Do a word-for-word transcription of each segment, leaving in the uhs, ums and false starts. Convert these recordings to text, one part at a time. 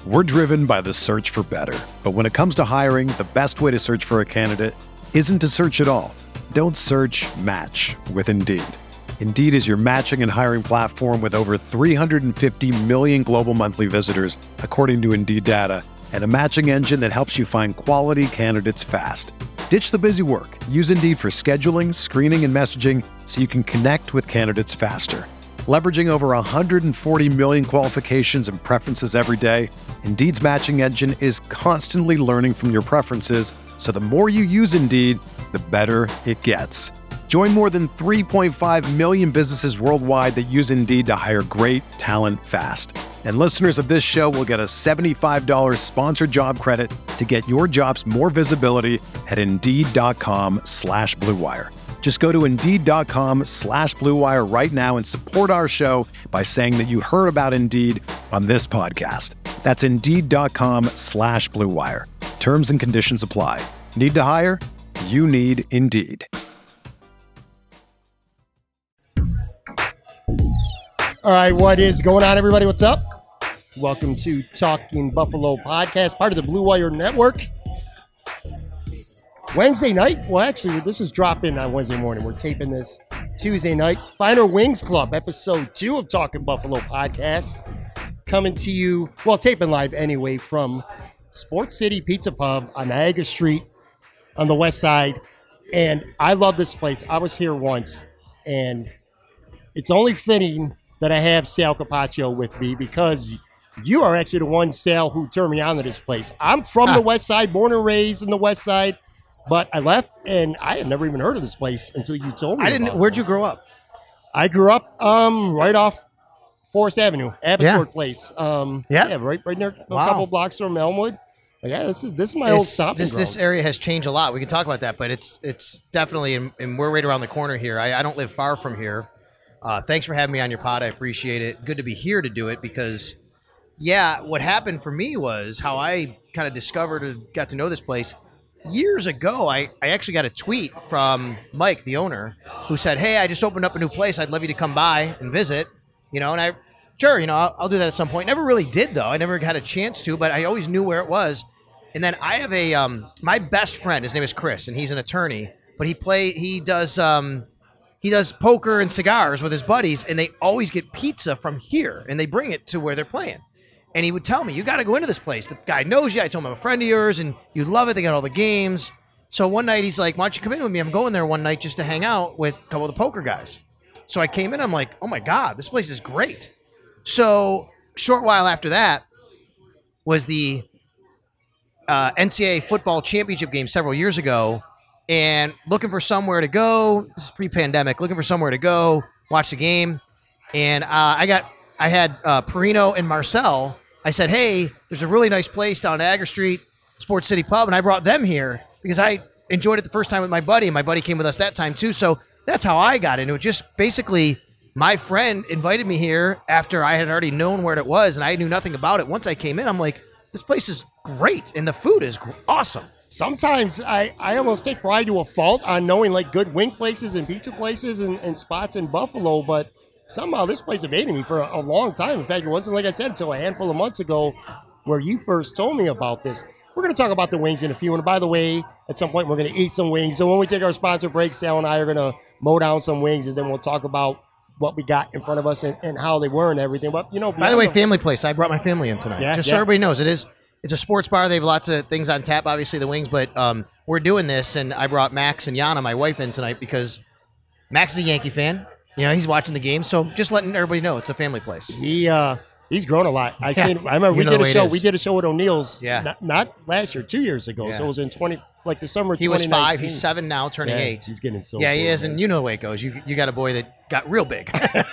We're driven by the search for better. But when it comes to hiring, the best way to search for a candidate isn't to search at all. Don't search, match with Indeed. Indeed is your matching and hiring platform with over three hundred fifty million global monthly visitors, according to Indeed data, and a matching engine that helps you find quality candidates fast. Ditch the busy work. Use Indeed for scheduling, screening, and messaging so you can connect with candidates faster. Leveraging over one hundred forty million qualifications and preferences every day, Indeed's matching engine is constantly learning from your preferences, so the more you use Indeed, the better it gets. Join more than three point five million businesses worldwide that use Indeed to hire great talent fast. And listeners of this show will get a seventy-five dollars sponsored job credit to get your jobs more visibility at Indeed.com slash Blue Wire. Just go to Indeed.com slash Blue Wire right now and support our show by saying that you heard about Indeed on this podcast. That's Indeed.com slash Blue Wire. Terms and conditions apply. Need to hire? You need Indeed. All right, what is going on, everybody? What's up? Welcome to Talking Buffalo Podcast, part of the Blue Wire Network. Wednesday night, well, actually, this is dropping on Wednesday morning. We're taping this Tuesday night. Finer Wings Club, episode two of Talking Buffalo Podcast. Coming to you, well, taping live anyway, from Sports City Pizza Pub on Niagara Street on the west side. And I love this place. I was here once, and it's only fitting that I have Sal Capaccio with me because you are actually the one, Sal, who turned me on to this place. I'm from ah. the west side, born and raised in the west side. But I left, and I had never even heard of this place until you told me. I didn't. About Where'd it. you grow up? I grew up um, right off Forest Avenue, Abbotsford yeah. Place. Um, yeah. yeah, right, right near wow. a couple blocks from Elmwood. But yeah, this is this is my it's, old stomping this, grounds. This area has changed a lot. We can talk about that, but it's it's definitely, and, and we're right around the corner here. I, I don't live far from here. Uh, thanks for having me on your pod. I appreciate it. Good to be here to do it because, yeah, what happened for me was how I kind of discovered or got to know this place. Years ago, I, I actually got a tweet from Mike, the owner, who said, hey, I just opened up a new place. I'd love you to come by and visit. You know, and I, sure, you know, I'll, I'll do that at some point. Never really did, though. I never had a chance to, but I always knew where it was. And then I have a, um, my best friend, his name is Chris, and he's an attorney, but he play, he does, um, he does poker and cigars with his buddies, and they always get pizza from here, and they bring it to where they're playing. And he would tell me, you got to go into this place. The guy knows you. I told him I'm a friend of yours, and you love it. They got all the games. So one night he's like, why don't you come in with me? I'm going there one night just to hang out with a couple of the poker guys. So I came in. I'm like, oh, my God, this place is great. So short while after that was the uh, N C double A football championship game several years ago, and looking for somewhere to go. This is pre-pandemic. Looking for somewhere to go, watch the game. And uh, I got I had uh, Perino and Marcel. I said, hey, there's a really nice place down Niagara Street, Sports City Pub, and I brought them here because I enjoyed it the first time with my buddy, and my buddy came with us that time too. So that's how I got into it. Just basically, my friend invited me here after I had already known where it was, and I knew nothing about it. Once I came in, I'm like, this place is great, and the food is awesome. Sometimes I, I almost take pride to a fault on knowing like good wing places and pizza places and, and spots in Buffalo, but somehow this place evaded me for a, a long time. In fact, it wasn't, like I said, until a handful of months ago where you first told me about this. We're going to talk about the wings in a few. And by the way, at some point, we're going to eat some wings. So when we take our sponsor break, Sal and I are going to mow down some wings, and then we'll talk about what we got in front of us and, and how they were and everything. But, you know, by the way, family place. I brought my family in tonight. Yeah, Just yeah. so everybody knows, it is. It's a sports bar. They have lots of things on tap, obviously the wings, but um, we're doing this, and I brought Max and Yana, my wife, in tonight because Max is a Yankee fan. You know, he's watching the game, so just letting everybody know it's a family place. He uh, he's grown a lot. I yeah. seen. I remember we did a show. We did a show with O'Neill's. Yeah. Not, not last year, two years ago. Yeah. So it was in twenty, like the summer. He was five. He's seven now, turning yeah, eight. He's getting so. Yeah, he big, is, man. And you know the way it goes. You you got a boy that got real big.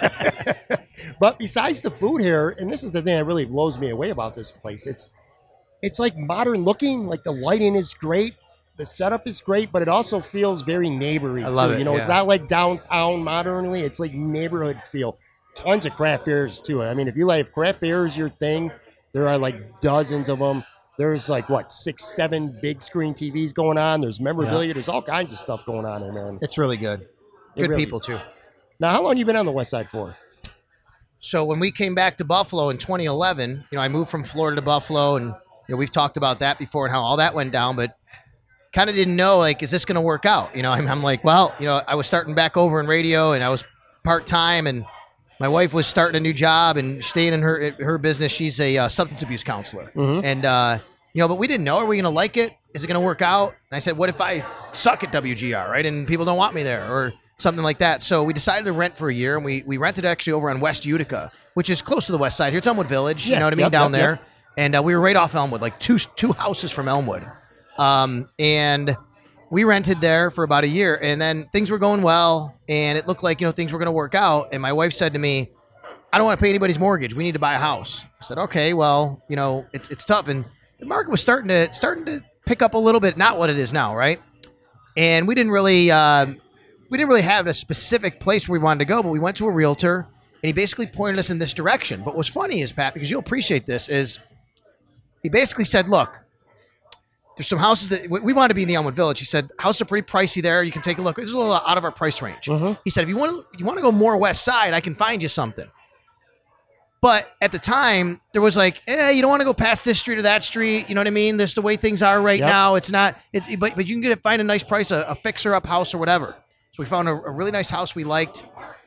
But besides the food here, and this is the thing that really blows me away about this place. It's it's like modern looking. Like the lighting is great. The setup is great, but it also feels very neighborly. I love too. it. You know, yeah. It's not like downtown modernly. It's like neighborhood feel. Tons of craft beers too. I mean, if you like if craft beer is your thing, there are like dozens of them. There's like what six, seven big screen T Vs going on. There's memorabilia. Yeah. There's all kinds of stuff going on here, man. It's really good. Good really people is. too. Now, how long have you been on the West Side for? so when we came back to Buffalo in twenty eleven, you know, I moved from Florida to Buffalo, and you know, we've talked about that before and how all that went down, but kind of didn't know, like, is this going to work out? You know, I'm, I'm like, well, you know, I was starting back over in radio, and I was part-time, and my wife was starting a new job and staying in her her business. She's a uh, substance abuse counselor. Mm-hmm. And, uh, you know, but we didn't know, are we going to like it? Is it going to work out? And I said, what if I suck at W G R, right? And people don't want me there or something like that. So we decided to rent for a year, and we, we rented actually over on West Utica, which is close to the west side. Here it's Elmwood Village, Yeah, you know what I mean, yep, down yep, there. yep. And uh, we were right off Elmwood, like two two houses from Elmwood. Um, and we rented there for about a year, and then things were going well, and it looked like, you know, things were going to work out. And my wife said to me, I don't want to pay anybody's mortgage. We need to buy a house. I said, okay, well, you know, it's it's tough. And the market was starting to starting to pick up a little bit, not what it is now, right? And we didn't really uh, we didn't really have a specific place where we wanted to go, but we went to a realtor, and he basically pointed us in this direction. But what's funny is, Pat, because you'll appreciate this, is he basically said, look, there's some houses that we want to be in the Elmwood Village. He said, houses are pretty pricey there. You can take a look. This is a little out of our price range. Mm-hmm. He said, if you want to, you want to go more west side, I can find you something. But at the time, there was like, eh, you don't want to go past this street or that street. You know what I mean? That's the way things are right Yep. now. It's not, it's, but but you can get it, find a nice price, a, a fixer-up house or whatever. So we found a, a really nice house we liked.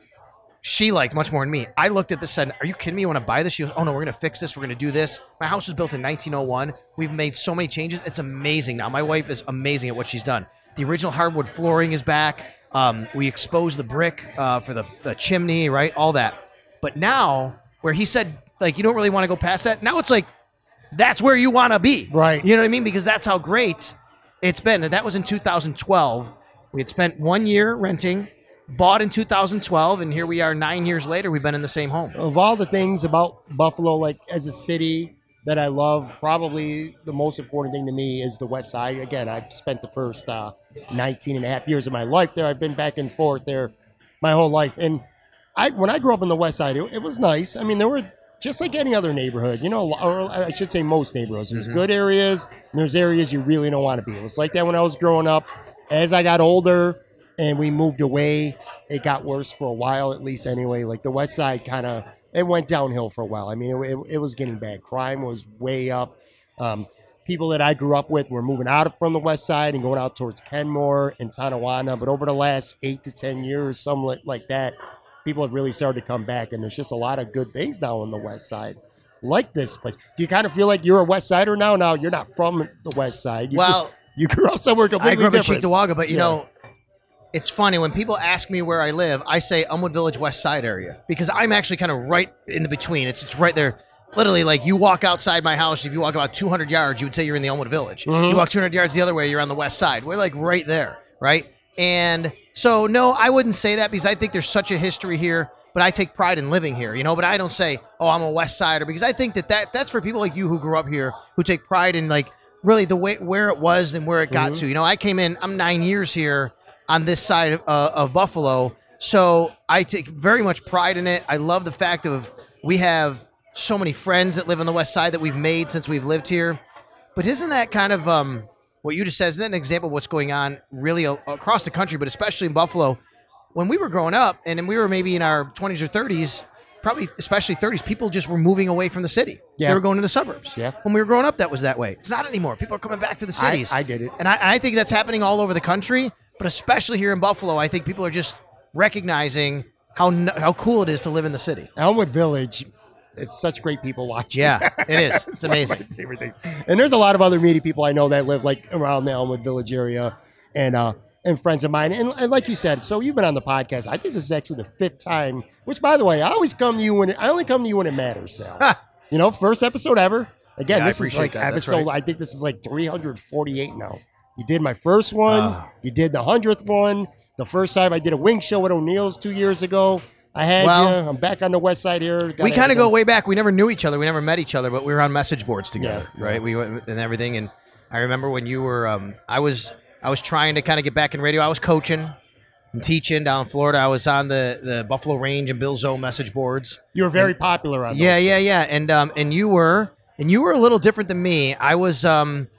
She liked much more than me. I looked at this and said, are you kidding me? You want to buy this? She goes, oh no, we're going to fix this. We're going to do this. My house was built in nineteen oh one. We've made so many changes. It's amazing now. My wife is amazing at what she's done. The original hardwood flooring is back. Um, we exposed the brick uh, for the, the chimney, right? All that. But now, where he said, like, you don't really want to go past that. Now it's like, that's where you want to be. Right. You know what I mean? Because that's how great it's been. And that was in two thousand twelve. We had spent one year renting, bought in two thousand twelve, and here we are nine years later. We've been in the same home. Of all the things about Buffalo, like as a city that I love, probably the most important thing to me is the West Side. Again, I've spent the first uh, nineteen and a half years of my life there. I've been back and forth there my whole life. And I, when I grew up on the West Side, it, it was nice. I mean, there were just like any other neighborhood, you know, or I should say most neighborhoods. There's Mhm. good areas, and there's areas you really don't want to be. It was like that when I was growing up. As I got older and we moved away, it got worse for a while, at least anyway. Like the West Side kind of, it went downhill for a while. I mean, it, it, it was getting bad. Crime was way up. Um, people that I grew up with were moving out of, from the West Side and going out towards Kenmore and Tonawanda. But over the last eight to ten years, something like, like that, people have really started to come back. And there's just a lot of good things now on the West Side, like this place. Do you kind of feel like you're a West Sider now? Now, you're not from the West Side. You, Well, you grew up somewhere completely I grew up different. in Cheektowaga, but you Yeah. know, it's funny when people ask me where I live, I say Elmwood Village West Side area because I'm actually kind of right in the between. It's it's right there. Literally, like you walk outside my house, if you walk about two hundred yards, you would say you're in the Elmwood Village. Mhm. You walk two hundred yards the other way, you're on the west side. We're like right there, right? And so, no, I wouldn't say that because I think there's such a history here, but I take pride in living here, you know, but I don't say, oh, I'm a West Sider because I think that, that that's for people like you who grew up here, who take pride in like really the way where it was and where it got Mhm. to. You know, I came in, I'm nine years here on this side of, uh, of Buffalo. So I take very much pride in it. I love the fact of we have so many friends that live on the West Side that we've made since we've lived here. But isn't that kind of um, what you just said? Isn't that an example of what's going on really a- across the country, but especially in Buffalo? When we were growing up and then we were maybe in our twenties or thirties, probably especially thirties, people just were moving away from the city. Yeah. They were going to the suburbs. Yeah. When we were growing up, that was that way. It's not anymore. People are coming back to the I, cities. I did it. And I, and I think that's happening all over the country, but especially here in Buffalo, I think people are just recognizing how n- how cool it is to live in the city. Elmwood Village, it's such great people watching. Yeah, it is. It's one of amazing. my favorite things. And there's a lot of other meaty people I know that live like around the Elmwood Village area, and uh, and friends of mine. And, and like you said, so you've been on the podcast. I think this is actually the fifth time. Which, by the way, I always come to you when it, I only come to you when it matters, Sal. Ha! You know, first episode ever. Again, Yeah, I this is appreciate like that. That's episode. right. I think this is like three hundred forty-eight now. You did my first one. Ah. You did the hundredth one. The first time I did a wing show with O'Neill's two years ago. I had Well, you. I'm back on the West Side here. We Gotta kind of have go way back. We never knew each other. We never met each other, but we were on message boards together, Yeah. right? We went and everything. And I remember when you were, um, I was, I was trying to kind of get back in radio. I was coaching and teaching down in Florida. I was on the the Buffalo Range and Bill Zoe message boards. You were very popular on Yeah, those. yeah, yeah. And um, and you were, and you were a little different than me. I was, um,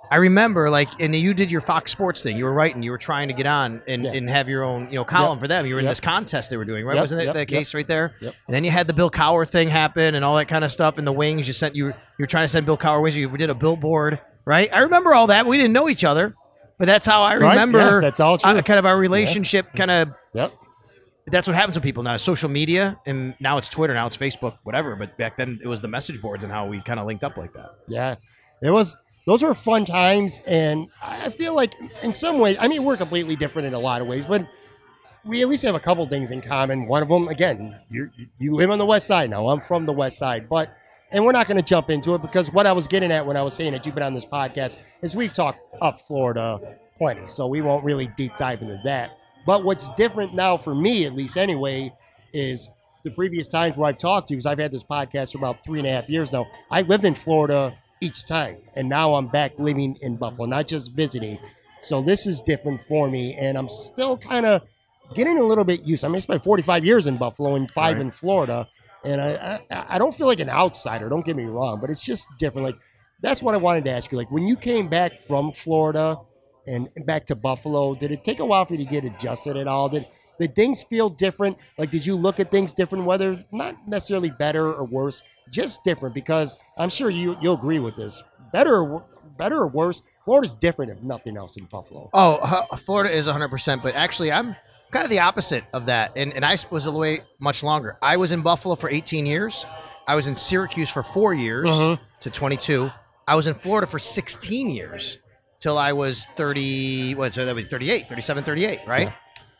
I remember, like, and you did your Fox Sports thing. You were writing. You were trying to get on and, Yeah. and have your own, you know, column Yep. for them. You were in Yep. this contest they were doing, right? Yep, Wasn't that yep, the yep. case right there? Yep. And then you had the Bill Cowher thing happen and all that kind of stuff. And the wings, you sent you you were trying to send Bill Cowher wings. You did a billboard, right? I remember all that. We didn't know each other, but that's how I Right, remember. yeah, that's all true. uh, kind of our relationship. Kind of. Yep. That's what happens with people now. Social media, and now it's Twitter, now it's Facebook, whatever. But back then, it was the message boards and how we kind of linked up like that. Yeah, it was. Those were fun times, and I feel like in some ways, I mean, we're completely different in a lot of ways, but we at least have a couple things in common. One of them, again, you you live on the West Side now. I'm from the West Side, but and we're not going to jump into it because what I was getting at when I was saying that you've been on this podcast is we've talked up Florida plenty, so we won't really deep dive into that. But what's different now for me, at least anyway, is the previous times where I've talked to you, because I've had this podcast for about three and a half years now. I lived in Florida each time, and now I'm back living in Buffalo, not just visiting. So this is different for me, and I'm still kind of getting a little bit used. I mean, I spent forty-five years in Buffalo and five Right. in Florida, and I, I I don't feel like an outsider. Don't get me wrong, but it's just different. Like that's what I wanted to ask you. Like when you came back from Florida and back to Buffalo, did it take a while for you to get adjusted at all? Did did things feel different? Like did you look at things different, whether not necessarily better or worse, just different? Because I'm sure you you'll agree with this. Better or wor- better or worse, Florida's different if nothing else in Buffalo. Oh, uh, Florida is one hundred percent, but actually, I'm kind of the opposite of that. And, and I was away much longer. I was in Buffalo for eighteen years. I was in Syracuse for four years Mhm. to twenty-two. I was in Florida for sixteen years till I was thirty, what, so that would be thirty-eight, thirty-seven, thirty-eight, right?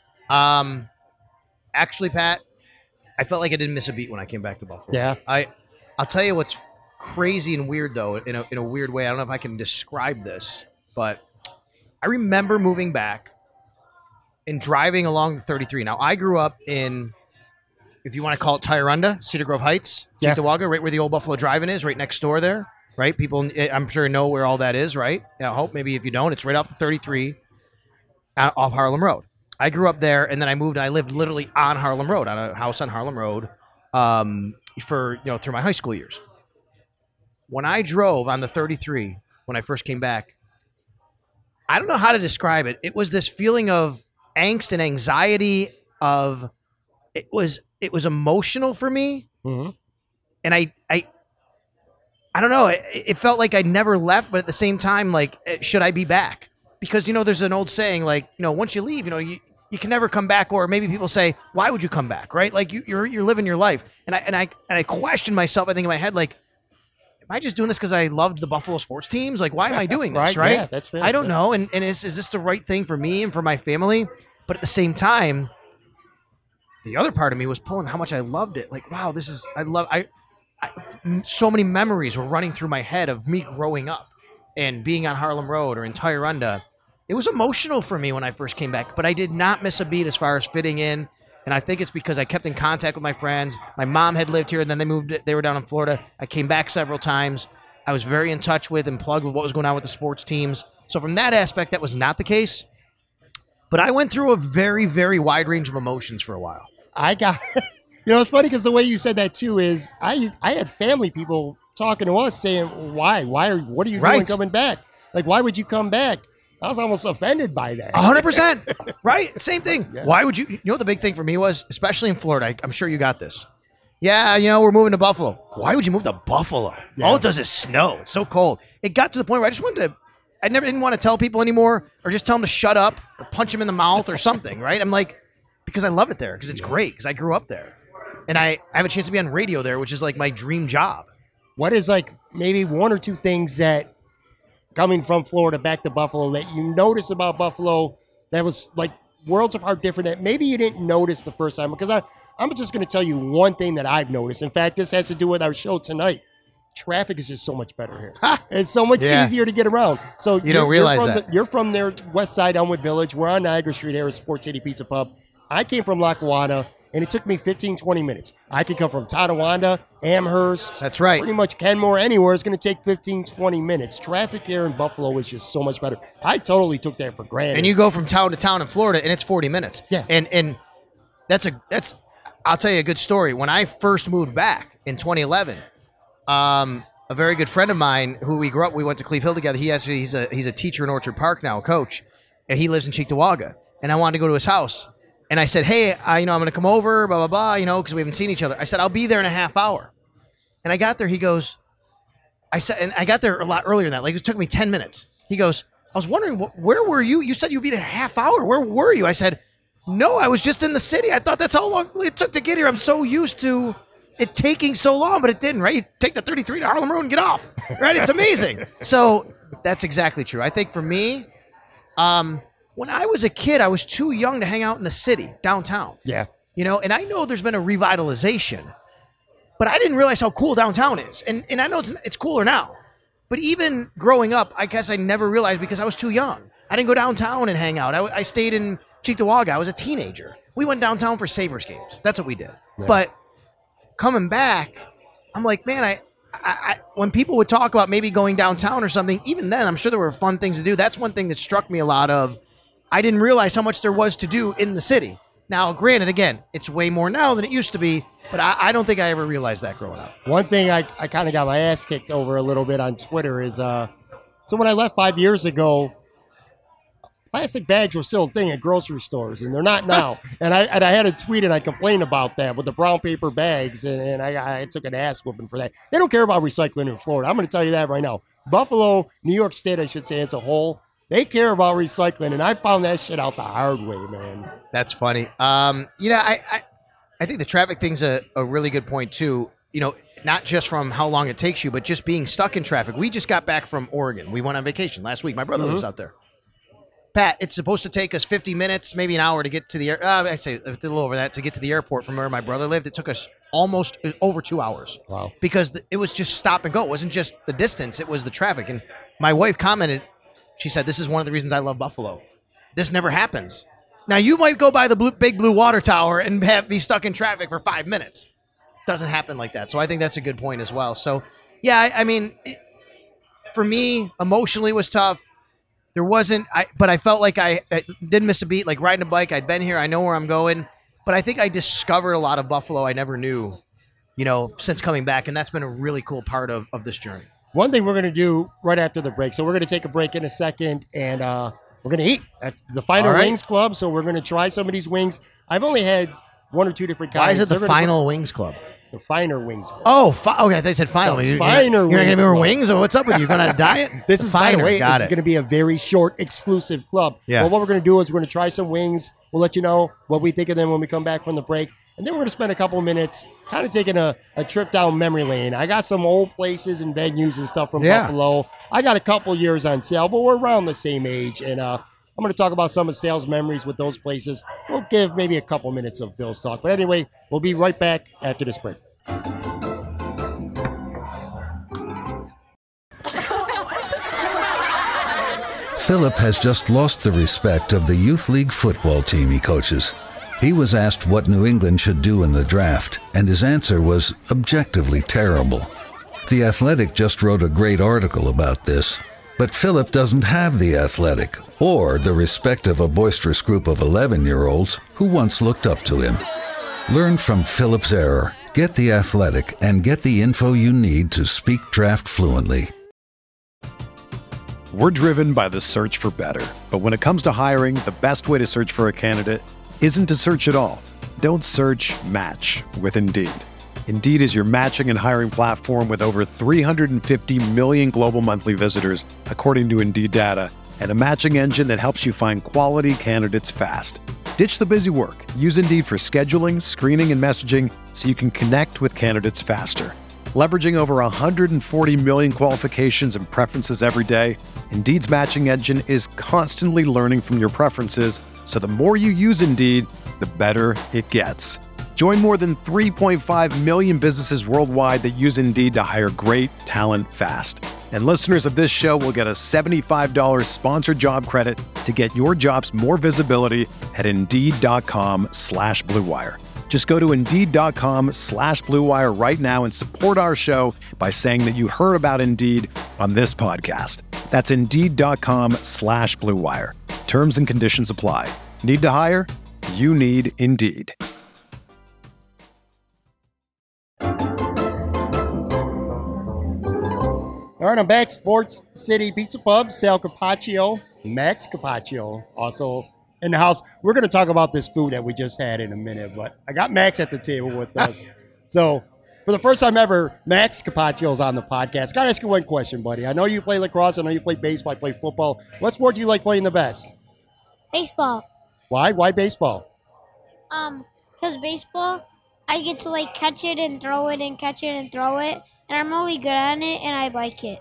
Um, actually, Pat, I felt like I didn't miss a beat when I came back to Buffalo. Yeah. I, I'll tell you what's crazy and weird, though, in a, in a weird way. I don't know if I can describe this, but I remember moving back and driving along the thirty-three. Now, I grew up in, if you want to call it Tyrunda, Cedar Grove Heights, Yeah. Cheektowaga, right where the old Buffalo Drive-In is, right next door there, right? People, I'm sure, know where all that is, right? I hope maybe if you don't, it's right off the thirty-three uh, off Harlem Road. I grew up there, and then I moved, and I lived literally on Harlem Road, on a house on Harlem Road um, for, you know, through my high school years. When I drove on the thirty-three, when I first came back, I don't know how to describe it. It was this feeling of angst and anxiety of, it was, it was emotional for me. Mm-hmm. And I, I, I don't know. It, it felt like I never left, but at the same time, like, should I be back? Because, you know, there's an old saying, like, you know, once you leave, you know, you, you can never come back. Or maybe people say, why would you come back? Right? Like you, you're, you're living your life. And I, and I, and I questioned myself, I think in my head, like, am I just doing this because I loved the Buffalo sports teams? Like, why am I doing this? Right, Right. yeah, that's fair, I don't yeah. know. And, and is, is this the right thing for me and for my family? But at the same time, the other part of me was pulling how much I loved it. Like, wow, this is, I love, I, I, so many memories were running through my head of me growing up and being on Harlem Road or in Tyrunda. It was emotional for me when I first came back, but I did not miss a beat as far as fitting in. And I think it's because I kept in contact with my friends. My mom had lived here, and then they moved, they were down in Florida. I came back several times. I was very in touch with and plugged with what was going on with the sports teams. So from that aspect, that was not the case. But I went through a very, very wide range of emotions for a while. I got, you know, it's funny because the way you said that too is I I had family people talking to us saying, why? Why are, what are you doing Right. coming back? Like, why would you come back? I was almost offended by that. A hundred percent. Right? Same thing. Yeah. Why would you, you know what the big thing for me was, especially in Florida, I, I'm sure you got this. Yeah, you know, we're moving to Buffalo. Why would you move to Buffalo? Yeah. All it does is snow. It's so cold. It got to the point where I just wanted to, I never didn't want to tell people anymore or just tell them to shut up or punch them in the mouth or something, right? I'm like, because I love it there, because it's great, because I grew up there. And I, I have a chance to be on radio there, which is like my dream job. What is like maybe one or two things that coming from Florida back to Buffalo that you notice about Buffalo that was like worlds apart different that maybe you didn't notice the first time? Because I, I'm just going to tell you one thing that I've noticed. In fact, this has to do with our show tonight. Traffic is just so much better here. It's so much Yeah. easier to get around. So You don't you're, realize you're from that. The, you're from their West Side, Elmwood Village. We're on Niagara Street here at Sports City Pizza Pub. I came from Lackawanna, and it took me fifteen, twenty minutes. I could come from Tonawanda, Amherst. That's right. Pretty much Kenmore, anywhere. It's going to take fifteen, twenty minutes. Traffic here in Buffalo is just so much better. I totally took that for granted. And you go from town to town in Florida, and it's forty minutes. Yeah. And and that's a that's I'll tell you a good story. When I first moved back in twenty eleven, um, a very good friend of mine who we grew up, we went to Cleve Hill together. He actually, he's a, he's a teacher in Orchard Park now, a coach, and he lives in Cheektowaga. And I wanted to go to his house. And I said, hey, I, you know, I'm going to come over, blah, blah, blah, you know, because we haven't seen each other. I said, I'll be there in a half hour. And I got there, he goes, I said, and I got there a lot earlier than that. Like, it took me ten minutes. He goes, I was wondering, wh- where were you? You said you'd be there in a half hour. Where were you? I said, no, I was just in the city. I thought that's how long it took to get here. I'm so used to it taking so long, but it didn't, right? You take the thirty-three to Harlem Road and get off, right? It's amazing. So that's exactly true. I think for me, um, when I was a kid, I was too young to hang out in the city, downtown. Yeah. You know, and I know there's been a revitalization, but I didn't realize how cool downtown is. And and I know it's it's cooler now. But even growing up, I guess I never realized because I was too young. I didn't go downtown and hang out. I, I stayed in Cheektowaga. I was a teenager. We went downtown for Sabres games. That's what we did. Yeah. But coming back, I'm like, man, I, I, I when people would talk about maybe going downtown or something, even then, I'm sure there were fun things to do. That's one thing that struck me a lot of. I didn't realize how much there was to do in the city. Now, granted, again, it's way more now than it used to be, but I, I don't think I ever realized that growing up. One thing I, I kind of got my ass kicked over a little bit on Twitter is, uh, so when I left five years ago, plastic bags were still a thing at grocery stores, and they're not now. and I and I had a tweet, and I complained about that with the brown paper bags, and, and I, I took an ass whooping for that. They don't care about recycling in Florida. I'm going to tell you that right now. Buffalo, New York State, I should say, as a whole, they care about recycling, and I found that shit out the hard way, man. That's funny. Um, you know, I, I, I think the traffic thing's a, a really good point, too. You know, not just from how long it takes you, but just being stuck in traffic. We just got back from Oregon. We went on vacation last week. My brother mm-hmm. lives out there. Pat, it's supposed to take us fifty minutes, maybe an hour to get to the air. Uh, I say a little over that to get to the airport from where my brother lived. It took us almost over two hours. Wow! Because it was just stop and go. It wasn't just the distance; it was the traffic. And my wife commented, she said, "This is one of the reasons I love Buffalo. This never happens. Now you might go by the blue, big blue water tower and have be stuck in traffic for five minutes. Doesn't happen like that. So I think that's a good point as well. So yeah, I, I mean, it, for me, emotionally, it was tough. There wasn't, I, but I felt like I, I didn't miss a beat. Like riding a bike, I'd been here, I know where I'm going. But I think I discovered a lot of Buffalo I never knew, you know, since coming back, and that's been a really cool part of, of this journey. One thing we're going to do right after the break, so we're going to take a break in a second, and uh, we're going to eat at the Final right. Wings Club. So we're going to try some of these wings. I've only had one or two different kinds. Why is it the They're Final Wings Club? The Finer Wings Club. Oh, fi- okay. I thought you said final. The you're, Finer you're, Wings you're not going to give her Club. wings, or what's up with you? You're going on a diet? This is Finer. Finer. Got this it. is going to be a very short, exclusive club. Yeah. But what we're going to do is we're going to try some wings. We'll let you know what we think of them when we come back from the break. And then we're going to spend a couple minutes kind of taking a, a trip down memory lane. I got some old places and venues and stuff from yeah. Buffalo. I got a couple years on sale, but we're around the same age. And uh, I'm going to talk about some of sales memories with those places. We'll give maybe a couple minutes of Bill's talk. But anyway, we'll be right back after this break. Philip has just lost the respect of the youth league football team he coaches. He was asked what New England should do in the draft, and his answer was objectively terrible. The Athletic just wrote a great article about this, but Philip doesn't have the Athletic or the respect of a boisterous group of eleven-year-olds who once looked up to him. Learn from Philip's error, get the Athletic, and get the info you need to speak draft fluently. We're driven by the search for better. But when it comes to hiring, the best way to search for a candidate isn't to search at all. Don't search, match with Indeed. Indeed is your matching and hiring platform with over three hundred fifty million global monthly visitors, according to Indeed data, and a matching engine that helps you find quality candidates fast. Ditch the busy work. Use Indeed for scheduling, screening, and messaging so you can connect with candidates faster. Leveraging over one hundred forty million qualifications and preferences every day, Indeed's matching engine is constantly learning from your preferences, so the more you use Indeed, the better it gets. Join more than three point five million businesses worldwide that use Indeed to hire great talent fast. And listeners of this show will get a seventy-five dollars sponsored job credit to get your jobs more visibility at Indeed.com slash Blue Wire. Just go to Indeed.com slash Blue Wire right now and support our show by saying that you heard about Indeed on this podcast. That's Indeed.com slash Blue Wire. Terms and conditions apply. Need to hire? You need Indeed. All right, I'm back. Sports City Pizza Pub, Sal Capaccio, Max Capaccio, also in the house. We're going to talk about this food that we just had in a minute, but I got Max at the table with us. So for the first time ever, Max Capaccio is on the podcast. Got to ask you one question, buddy. I know you play lacrosse. I know you play baseball. I play football. What sport do you like playing the best? Baseball. Why? Why baseball? Um, because baseball, I get to like catch it and throw it and catch it and throw it, and I'm really good at it, and I like it.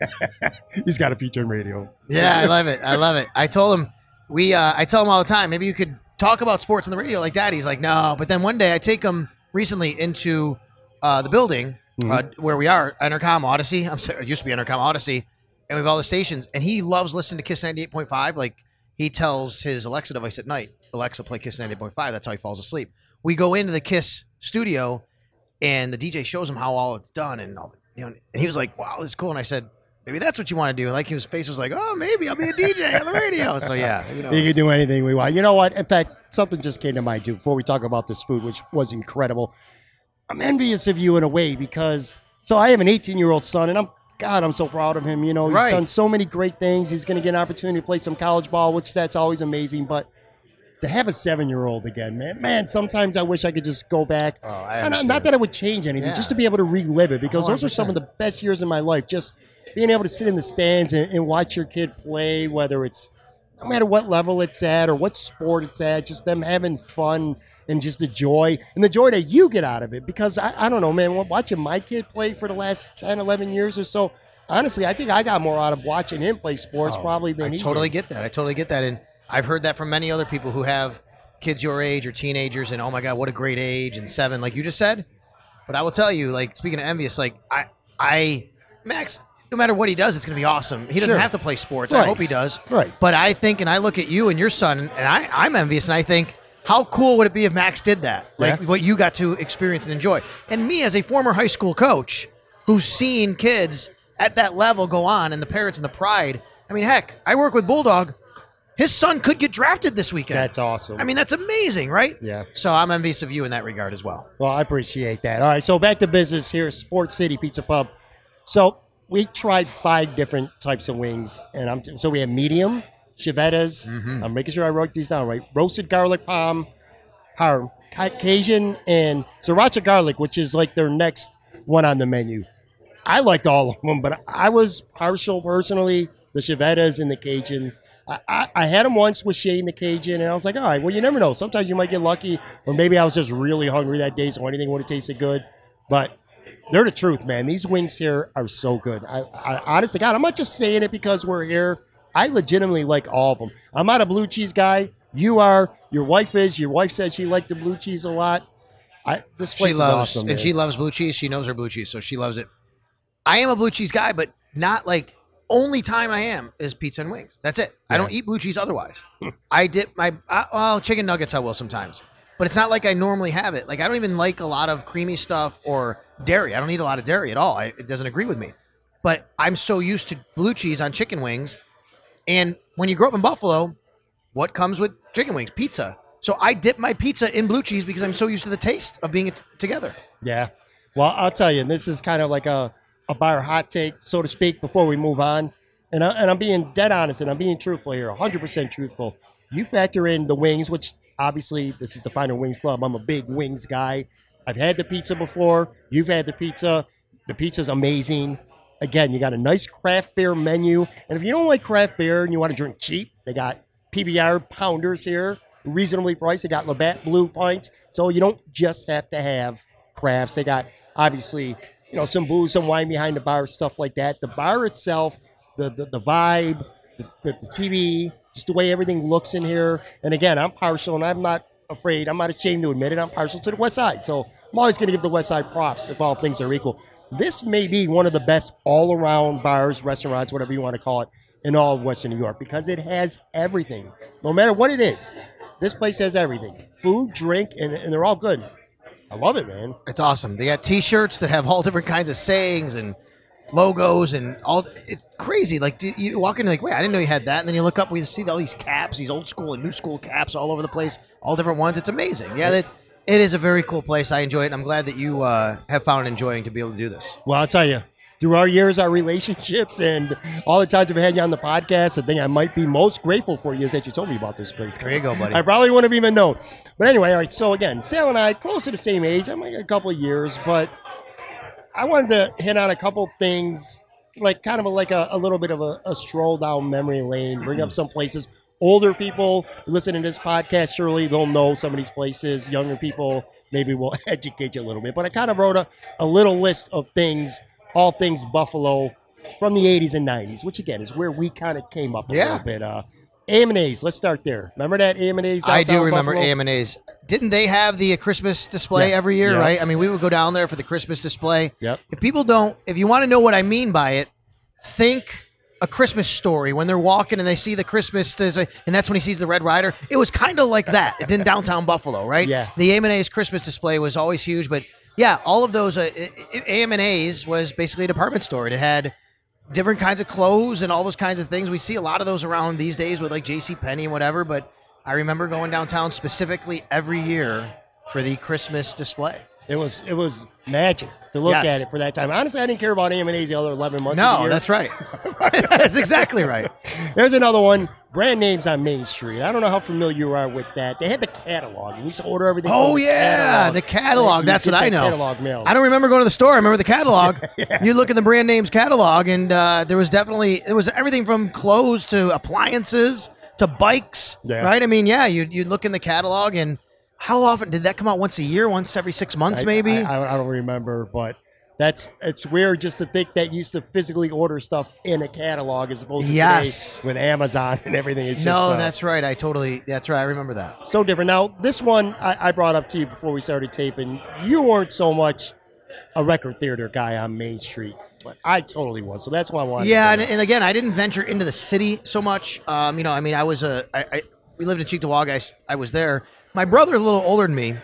He's got a feature in radio. Yeah, I love it. I love it. I told him, we. Uh, I tell him all the time, maybe you could talk about sports on the radio like that. He's like, no. But then one day I take him recently into uh, the building mm-hmm. uh, where we are, Entercom Odyssey. I'm sorry, it used to be Entercom Odyssey, and we have all the stations, and he loves listening to Kiss ninety-eight point five. Like, he tells his Alexa device at night, Alexa, play Kiss ninety-eight point five. That's how he falls asleep. We go into the Kiss studio, and the D J shows him how all it's done, and all, you know, and he was like, "Wow, this is cool." And I said, "Maybe that's what you want to do." And like his face was like, "Oh, maybe I'll be a D J on the radio." So yeah, you know, you can do anything we want. You know what? In fact, something just came to mind too before we talk about this food, which was incredible. I'm envious of you in a way because so I have an eighteen-year-old son, and I'm God, I'm so proud of him. You know, he's right. done so many great things. He's going to get an opportunity to play some college ball, which that's always amazing. But to have a seven-year-old again, man, man, sometimes I wish I could just go back. Oh, I and not that it would change anything, yeah. just to be able to relive it because one hundred percent. those are some of the best years of my life. Just being able to sit in the stands and, and watch your kid play, whether it's no matter what level it's at or what sport it's at, just them having fun and just the joy and the joy that you get out of it. Because I, I don't know, man, watching my kid play for the last ten, eleven years or so, honestly, I think I got more out of watching him play sports oh, probably than I he totally did. get that. I totally get that. And I've heard that from many other people who have kids your age or teenagers and, oh my God, what a great age and seven, like you just said. But I will tell you, like, speaking of envious, like I, I, Max, no matter what he does, it's going to be awesome. He doesn't Sure. have to play sports. Right. I hope he does. Right. But I think, and I look at you and your son, and I, I'm envious, and I think, how cool would it be if Max did that? Like Yeah. what you got to experience and enjoy. And me as a former high school coach who's seen kids at that level go on and the parents and the pride. I mean, heck, I work with Bulldog. His son could get drafted this weekend. That's awesome. I mean, that's amazing, right? Yeah. So I'm envious of you in that regard as well. Well, I appreciate that. All right, so back to business here, Sports City Pizza Pub. So we tried five different types of wings, and I'm t- so we have medium, chivettas. Mm-hmm. I'm making sure I wrote these down right. Roasted garlic palm, parm, Ca- Cajun, and sriracha garlic, which is like their next one on the menu. I liked all of them, but I was partial personally the chivettas and the Cajun. I, I, I had them once with Shane the Cajun, and I was like, all right, well, you never know. Sometimes you might get lucky, or maybe I was just really hungry that day, so anything would have tasted good. But they're the truth, man. These wings here are so good. I, I honest to God, I'm not just saying it because we're here. I legitimately like all of them. I'm not a blue cheese guy. You are. Your wife is. Your wife said she liked the blue cheese a lot. I, this place She is loves, awesome, and man. she loves blue cheese. She knows her blue cheese, so she loves it. I am a blue cheese guy, but not like only time I am is pizza and wings. That's it. I don't eat blue cheese otherwise. I dip my, uh, well, chicken nuggets I will sometimes, but it's not like I normally have it. Like I don't even like a lot of creamy stuff or dairy. I don't eat a lot of dairy at all. I, it doesn't agree with me. But I'm so used to blue cheese on chicken wings. And when you grow up in Buffalo, what comes with chicken wings? Pizza. So I dip my pizza in blue cheese because I'm so used to the taste of being t- together. Yeah. Well, I'll tell you, this is kind of like a, a bar hot take, so to speak, before we move on. And, I, and I'm being dead honest and I'm being truthful here, one hundred percent truthful. You factor in the wings, which obviously this is the Finer Wings Club. I'm a big wings guy. I've had the pizza before. You've had the pizza. The pizza's amazing. Again, you got a nice craft beer menu. And if you don't like craft beer and you want to drink cheap, they got P B R pounders here, reasonably priced. They got Labatt Blue pints. So you don't just have to have crafts. They got, obviously, you know, some booze, some wine behind the bar, stuff like that. The bar itself, the the, the vibe, the, the, the T V, just the way everything looks in here. And again, I'm partial, and I'm not afraid. I'm not ashamed to admit it. I'm partial to the West Side. So I'm always going to give the West Side props if all things are equal. This may be one of the best all-around bars, restaurants, whatever you want to call it, in all of Western New York because it has everything. No matter what it is, this place has everything. Food, drink, and, and they're all good. I love it, man. It's awesome. They got T-shirts that have all different kinds of sayings and logos and all. It's crazy. Like you- you walk in, like, wait, I didn't know you had that. And then you look up, we see all these caps, these old school and new school caps all over the place, all different ones. It's amazing. Yeah, that it is a very cool place. I enjoy it. And I'm glad that you uh, have found enjoying to be able to do this. Well, I'll tell you, through our years, our relationships, and all the times I've had you on the podcast, the thing I might be most grateful for you is that you told me about this place. There you go, buddy. I probably wouldn't have even known. But anyway, all right, so again, Sal and I, close to the same age. I'm like a couple of years, but I wanted to hit on a couple things, like kind of a, like a, a little bit of a, a stroll down memory lane, bring up some places. Older people listening to this podcast, surely they'll know some of these places. Younger people maybe will educate you a little bit. But I kind of wrote a, a little list of things, all things Buffalo from the eighties and nineties, which again is where we kind of came up a Yeah. little bit. Uh, A M and A's, let's start there. Remember that A M and A's downtown I do remember Buffalo? A M and A's. Didn't they have the Christmas display Yeah. every year, Yeah. right? I mean, we would go down there for the Christmas display. Yep. If people don't, if you want to know what I mean by it, think A Christmas Story when they're walking and they see the Christmas display, and that's when he sees the Red Rider. It was kind of like that in downtown Buffalo, right? Yeah. The A M and A's Christmas display was always huge, but yeah, all of those uh, A M and A's was basically a department store. It had different kinds of clothes and all those kinds of things. We see a lot of those around these days with like JCPenney and whatever, but I remember going downtown specifically every year for the Christmas display. It was it was magic to look Yes. at it for that time. Honestly, I didn't care about A M and A's the other eleven months of the No, year. that's right. That's exactly right. There's another one, brand names on Main Street. I don't know how familiar you are with that. They had the catalog. And we used to order everything Oh, from the yeah, catalog. the catalog. You That's get what I that know. Catalog mail. I don't remember going to the store. I remember the catalog. You look at the brand names catalog, and uh, there was definitely it was everything from clothes to appliances to bikes. Yeah. Right? I mean, yeah, you you look in the catalog, and how often did that come out? Once a year? Once every six months, I- maybe? I, I, I don't remember, but that's it's weird just to think that you used to physically order stuff in a catalog as opposed to Yes. today with Amazon and everything. It's just, no, uh, that's right. I totally. That's right. I remember that. so different. Now, this one I, I brought up to you before we started taping. You weren't so much a record theater guy on Main Street, but I totally was. So that's why I wanted Yeah, to and, bring it and again, I didn't venture into the city so much. Um, you know, I mean, I was a, I, I we lived in Cheektowaga. I, s- I was there. My brother, a little older than me,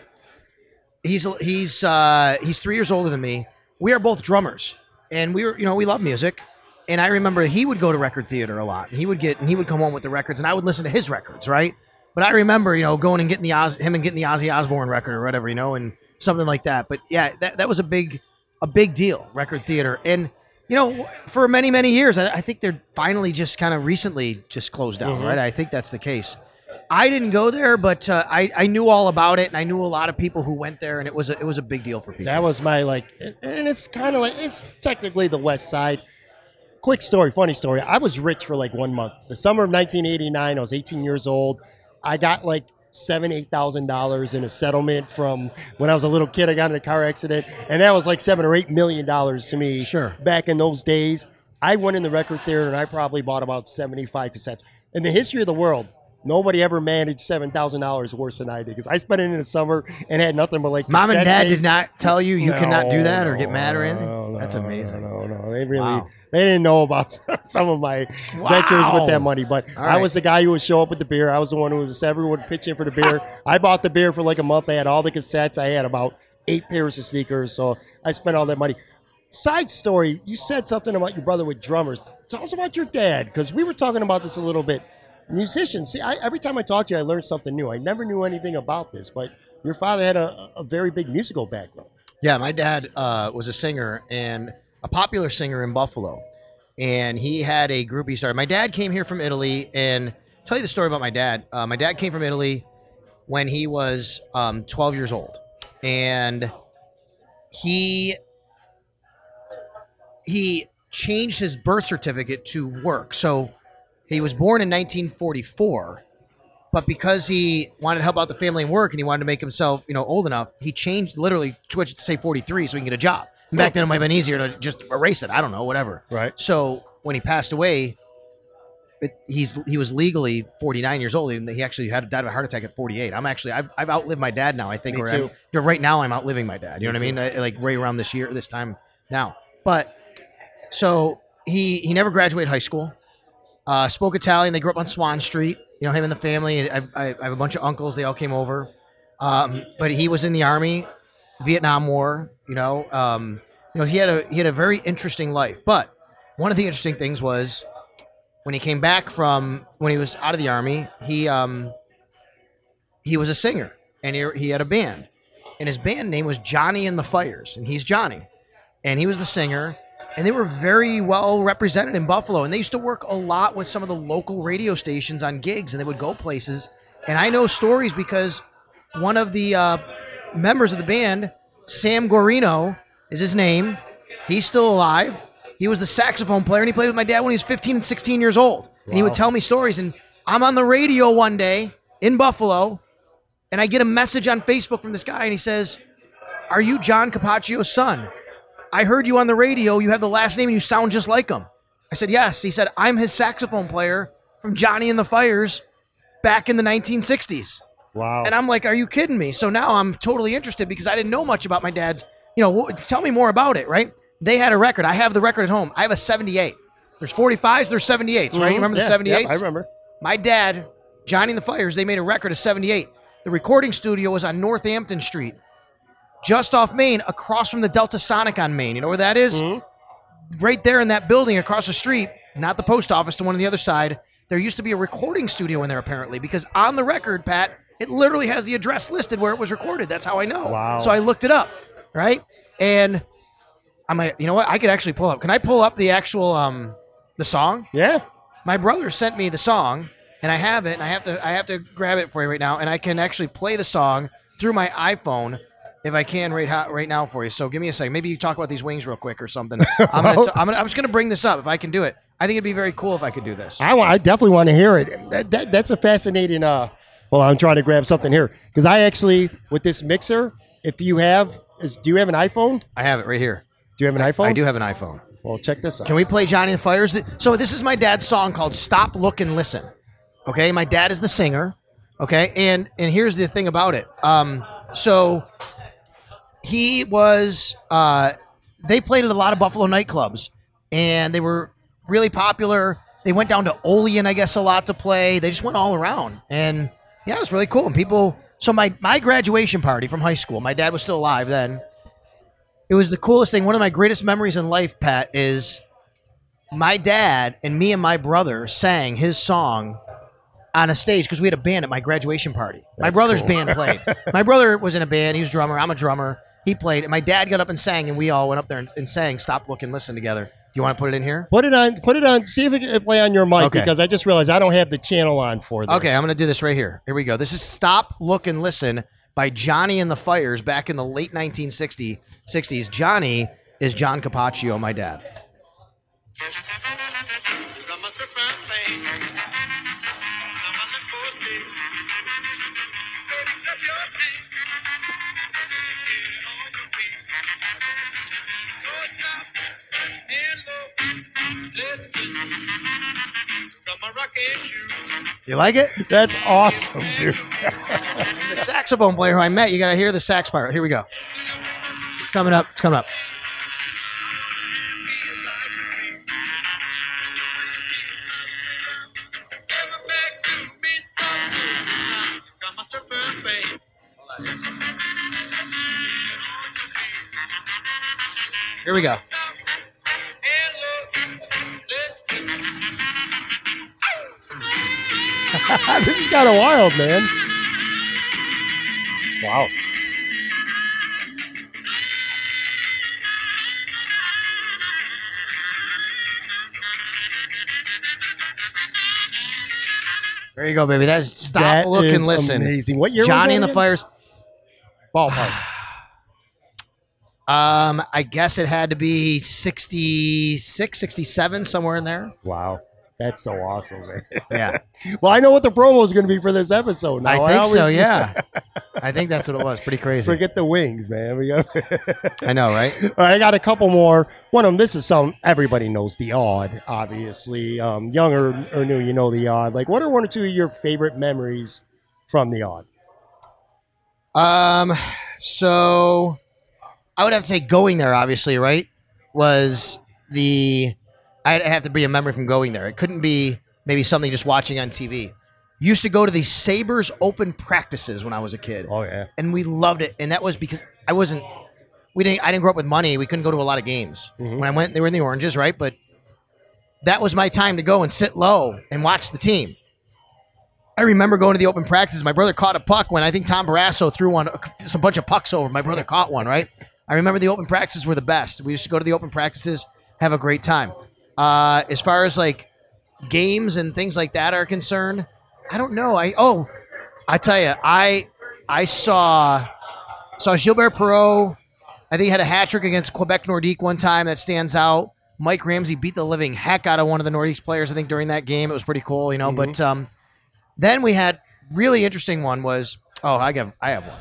he's he's uh, he's three years older than me. We are both drummers, and we were, you know, we love music. And I remember he would go to record theater a lot, and he would get, and he would come home with the records, and I would listen to his records, right? But I remember, you know, going and getting the Oz, him and getting the Ozzy Osbourne record or whatever, you know, and something like that. But yeah, that that was a big, a big deal, record theater, and you know, for many many years, I, I think they're finally just kind of recently just closed down, Mhm. right? I think that's the case. I didn't go there, but uh, I I knew all about it, and I knew a lot of people who went there, and it was a, it was a big deal for people. That was my like, and it's kind of like it's technically the West Side. Quick story, funny story. I was rich for like one month. The summer of nineteen eighty-nine, I was eighteen years old. I got like seven, eight thousand dollars in a settlement from when I was a little kid. I got in a car accident, and that was like seven or eight million dollars to me. Sure. Back in those days, I went in the record theater and I probably bought about seventy-five cassettes. In the history of the world, nobody ever managed seven thousand dollars worse than I did because I spent it in the summer and had nothing but like Mom and cassette Dad tapes. did not tell you you cannot do that or No, get mad or anything? no, That's no, amazing. No, no, no. They really Wow. they didn't know about some of my Wow. ventures with that money. But All I right. was the guy who would show up with the beer. I was the one who was everyone would pitch in for the beer. I bought the beer for like a month. I had all the cassettes. I had about eight pairs of sneakers. So I spent all that money. Side story, you said something about your brother with drummers. Tell us about your dad, because we were talking about this a little bit. Musicians, see, I, every time I talk to you, I learn something new. I never knew anything about this, but your father had a, a very big musical background. Yeah, my dad uh, was a singer and a popular singer in Buffalo. And he had a group he started. My dad came here from Italy, and I'll tell you the story about my dad. Uh, my dad came from Italy when he was um, twelve years old. And he he changed his birth certificate to work. So he was born in nineteen forty-four, but because he wanted to help out the family and work and he wanted to make himself, you know, old enough, he changed, literally switched to say forty-three so he can get a job. And back then it might have been easier to just erase it. I don't know, whatever. Right. So when he passed away, it, he's he was legally forty-nine years old, and he actually had died of a heart attack at forty-eight. I'm actually I've, I've outlived my dad now. I think Me or too. I'm- right now I'm outliving my dad. You know Me what I mean? I- Like right around this year, this time now. But so he he never graduated high school. Uh, spoke Italian. They grew up on Swan Street. You know, him and the family. I, I, I have a bunch of uncles. They all came over. Um, but he was in the Army, Vietnam War. You know, um, you know he had a he had a very interesting life. But one of the interesting things was when he came back from when he was out of the Army, he um, he was a singer and he he had a band, and his band name was Johnny and the Fires, and he's Johnny, and he was the singer. and they were very well represented in Buffalo. And they used to work a lot with some of the local radio stations on gigs, and they would go places. And I know stories because one of the uh, members of the band, Sam Gorino is his name. He's still alive. He was the saxophone player, and he played with my dad when he was fifteen and sixteen years old. And he would tell me stories. And I'm on the radio one day in Buffalo, and I get a message on Facebook from this guy, and he says, "Are you John Capaccio's son? I heard you on the radio. You have the last name, and you sound just like him." I said, "Yes." He said, "I'm his saxophone player from Johnny and the Fires back in the nineteen sixties. Wow. And I'm like, "Are you kidding me?" So now I'm totally interested because I didn't know much about my dad's, you know, tell me more about it, right? They had a record. I have the record at home. I have a seventy-eight. There's forty-fives, there's seventy-eights, right? You remember yeah, the seventy-eights? Yeah, I remember. My dad, Johnny and the Fires, they made a record of seventy-eight. The recording studio was on Northampton Street, just off Main, across from the Delta Sonic on Main. You know where that is? Mm-hmm. Right there in that building across the street, not the post office, the one on the other side, there used to be a recording studio in there apparently, because on the record, Pat, it literally has the address listed where it was recorded. That's how I know. Wow. So I looked it up, right? And I'm like, you know what? I could actually pull up. Can I pull up the actual, um, the song? Yeah. My brother sent me the song, and I have it, and I have to I have to grab it for you right now, and I can actually play the song through my iPhone if I can right ho- right now for you. So give me a second. Maybe you talk about these wings real quick or something. I'm gonna t- I'm gonna I'm just gonna bring this up if I can do it. I think it'd be very cool if I could do this. I, I definitely want to hear it. That, that, that's a fascinating. Uh, well, I'm trying to grab something here because I actually with this mixer. If you have, is do you have an iPhone? I have it right here. Do you have an iPhone? I do have an iPhone. Well, check this out. Can we play Johnny and the Fires? So this is my dad's song called "Stop, Look, and Listen." Okay, my dad is the singer. Okay, and and here's the thing about it. Um, so he was. Uh, they played at a lot of Buffalo nightclubs, and they were really popular. They went down to Olean, I guess, a lot to play. They just went all around, and yeah, it was really cool. And people. So my my graduation party from high school. My dad was still alive then. It was the coolest thing. One of my greatest memories in life, Pat, is my dad and me and my brother sang his song on a stage because we had a band at my graduation party. That's my brother's cool. band played. My brother was in a band. He was a drummer. I'm a drummer. He played. And my dad got up and sang, and we all went up there and, and sang Stop, Look, and Listen together. Do you want to put it in here? Put it on. Put it on. See if it can play on your mic okay. because I just realized I don't have the channel on for this. Okay, I'm going to do this right here. Here we go. This is Stop, Look, and Listen by Johnny and the Fires back in the late nineteen sixties. Johnny is John Capaccio, my dad. You like it? That's awesome, dude. The saxophone player who I met, you got to hear the sax part. Here we go. It's coming up. It's coming up. Here we go. This is kind of wild, man. Wow. There you go, baby. That's Stop, that Look, is and Listen. Amazing. What year Johnny was and that the again? Fires. Ballpark. Um, I guess it had to be sixty-six, sixty-seven, somewhere in there. Wow. That's so awesome, man. Yeah. Well, I know what the promo is going to be for this episode now. I think always, so, yeah. I think that's what it was. Pretty crazy. Forget the wings, man. We got I know, right? All right, I got a couple more. One of them, this is some, everybody knows The Odd, obviously. Um, young or, or new, you know The Odd. Like, what are one or two of your favorite memories from The Odd? Um, so I would have to say going there, obviously, right, was the... I'd have to be a memory from going there. It couldn't be maybe something just watching on T V. Used to go to the Sabres open practices when I was a kid. Oh, yeah. And we loved it. And that was because I wasn't, we didn't, I didn't grow up with money. We couldn't go to a lot of games. Mm-hmm. When I went, they were in the Oranges, right? But that was my time to go and sit low and watch the team. I remember going to the open practices. My brother caught a puck when I think Tom Barrasso threw one, a bunch of pucks over. My brother caught one, right? I remember the open practices were the best. We used to go to the open practices, have a great time. Uh, as far as like games and things like that are concerned, I don't know. I oh, I tell you, I I saw saw Gilbert Perreault. I think he had a hat trick against Quebec Nordique one time that stands out. Mike Ramsey beat the living heck out of one of the Nordiques players, I think, during that game. It was pretty cool, you know. Mm-hmm. But um, then we had really interesting one was oh, I have I have one.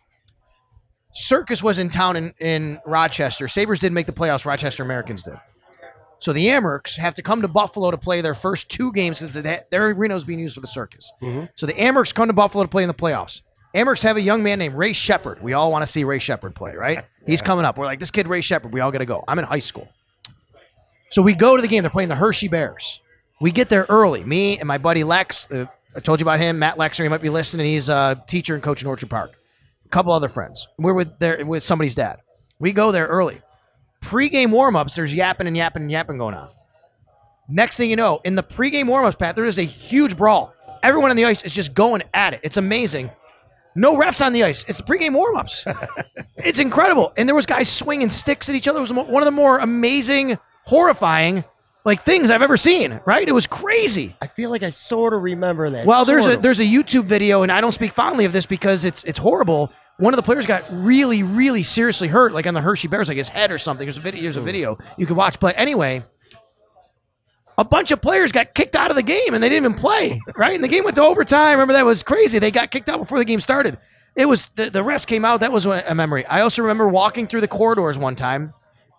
Circus was in town in, in Rochester. Sabres didn't make the playoffs. Rochester Americans did. So the Amerks have to come to Buffalo to play their first two games because their arena is being used for the Circus. Mm-hmm. So the Amerks come to Buffalo to play in the playoffs. Amerks have a young man named Ray Shepard. We all want to see Ray Shepard play, right? Yeah. He's coming up. We're like, this kid, Ray Shepard, we all got to go. I'm in high school. So we go to the game. They're playing the Hershey Bears. We get there early. Me and my buddy Lex, the, I told you about him, Matt Lexer, he might be listening. He's a teacher and coach in Orchard Park. A couple other friends. We're with there with somebody's dad. We go there early. Pre-game warm-ups, there's yapping and yapping and yapping going on. Next thing you know, in the pre-game warm-ups, Pat, there is a huge brawl. Everyone on the ice is just going at it. It's amazing. No refs on the ice. It's the pregame warm-ups. It's incredible. And there was guys swinging sticks at each other. It was one of the more amazing, horrifying like things I've ever seen, right? It was crazy. I feel like I sort of remember that. Well, there's sort a of. there's a YouTube video, and I don't speak fondly of this because it's it's horrible. One of the players got really, really seriously hurt, like on the Hershey Bears, like his head or something. There's a video, there's a video you could watch. But anyway, a bunch of players got kicked out of the game, and they didn't even play, right? And the game went to overtime. Remember, that was crazy. They got kicked out before the game started. It was the, the refs came out. That was a memory. I also remember walking through the corridors one time.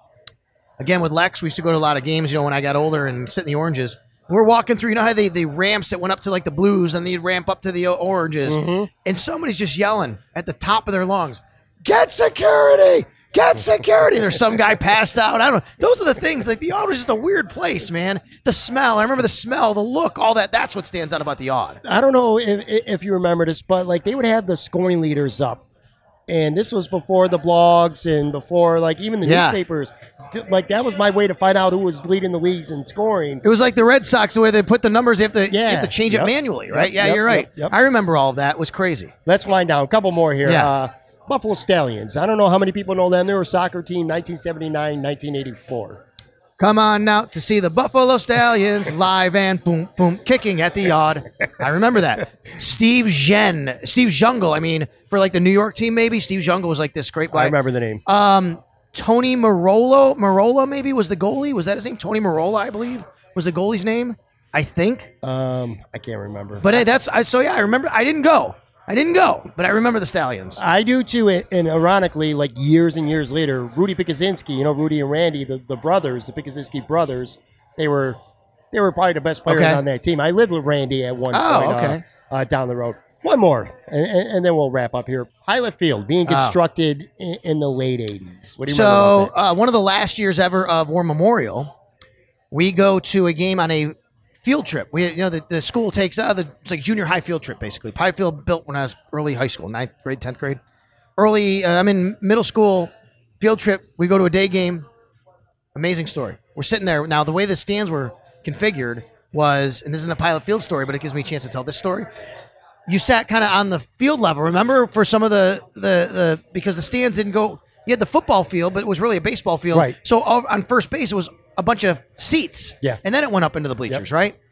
Again, with Lex, we used to go to a lot of games, you know, when I got older and sit in the oranges. We're walking through, you know how they the ramps that went up to like the Blues and they'd ramp up to the oranges. Mm-hmm. And somebody's just yelling at the top of their lungs, "Get security! Get security!" There's some guy passed out. I don't know. Those are the things. Like the Odd was just a weird place, man. The smell. I remember the smell, the look, all that. That's what stands out about the Odd. I don't know if, if you remember this, but like they would have the scoring leaders up. And this was before the blogs and before like even the yeah. newspapers. Like that was my way to find out who was leading the leagues in scoring. It was like the Red Sox, the way they put the numbers. They have to, yeah. you have to change yep. it manually, right? Yep. Yeah, yep. you're right. Yep. Yep. I remember all of that. It was crazy. Let's wind down. A couple more here. Yeah. Uh, Buffalo Stallions. I don't know how many people know them. They were a soccer team, nineteen seventy-nine, nineteen eighty-four. Come on out to see the Buffalo Stallions live and boom, boom, kicking at the Odd. I remember that. Steve Jen, Steve Jungle. I mean, for like the New York team, maybe Steve Jungle was like this great guy. I remember the name. Um, Tony Marola, Marola maybe was the goalie. Was that his name? Tony Marola, I believe, was the goalie's name. I think. Um, I can't remember. But hey, that's I. So yeah, I remember. I didn't go. I didn't go, but I remember the Stallions. I do too, and ironically, like years and years later, Rudy Pikuzinski, you know, Rudy and Randy, the, the brothers, the Pikuzinski brothers, they were they were probably the best players okay. on that team. I lived with Randy at one oh, point okay. uh, uh, down the road. One more, and, and, and then we'll wrap up here. Pilot Field being constructed oh. in, in the late eighties. What do you so, remember about that? Uh, one of the last years ever of War Memorial, we go to a game on a field trip. We, you know, the, the school takes uh, the it's like junior high field trip basically. Pilot Field built when I was early high school, ninth grade, tenth grade. Early, uh, I'm in middle school. Field trip. We go to a day game. Amazing story. We're sitting there now. The way the stands were configured was, and this isn't a Pilot Field story, but it gives me a chance to tell this story. You sat kind of on the field level. Remember, for some of the the the because the stands didn't go. You had the football field, but it was really a baseball field. Right. So on first base, it was a bunch of seats. Yeah. And then it went up into the bleachers, yep. right?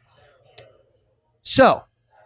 So,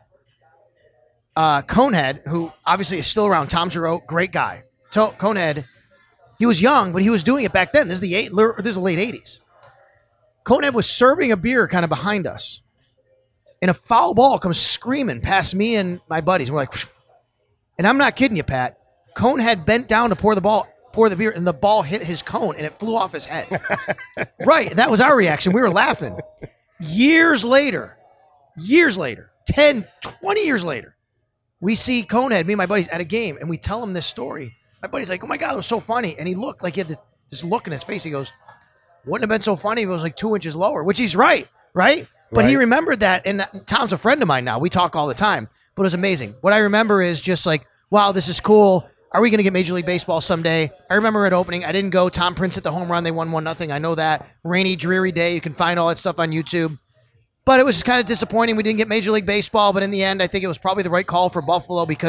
uh, Conehead, who obviously is still around, Tom Giroux, great guy. So, Conehead, he was young, but he was doing it back then. This is the eight, this is the late eighties. Conehead was serving a beer kind of behind us. And a foul ball comes screaming past me and my buddies. We're like, and I'm not kidding you, Pat. Conehead bent down to pour the ball. pour the beer, and the ball hit his cone, and it flew off his head. Right, that was our reaction. We were laughing. Years later, years later, ten, twenty years later, we see Conehead, me and my buddies, at a game, and we tell him this story. My buddy's like, oh my God, it was so funny. And he looked like he had this look in his face. He goes, wouldn't have been so funny if it was like two inches lower, which he's right, right? But right. He remembered that, and Tom's a friend of mine now. We talk all the time, but it was amazing. What I remember is just like, wow, this is cool. Are we going to get Major League Baseball someday? I remember at opening, I didn't go. Tom Prince hit the home run. They won one nothing. I know that. Rainy, dreary day. You can find all that stuff on YouTube. But it was kind of disappointing. We didn't get Major League Baseball, but in the end, I think it was probably the right call for Buffalo because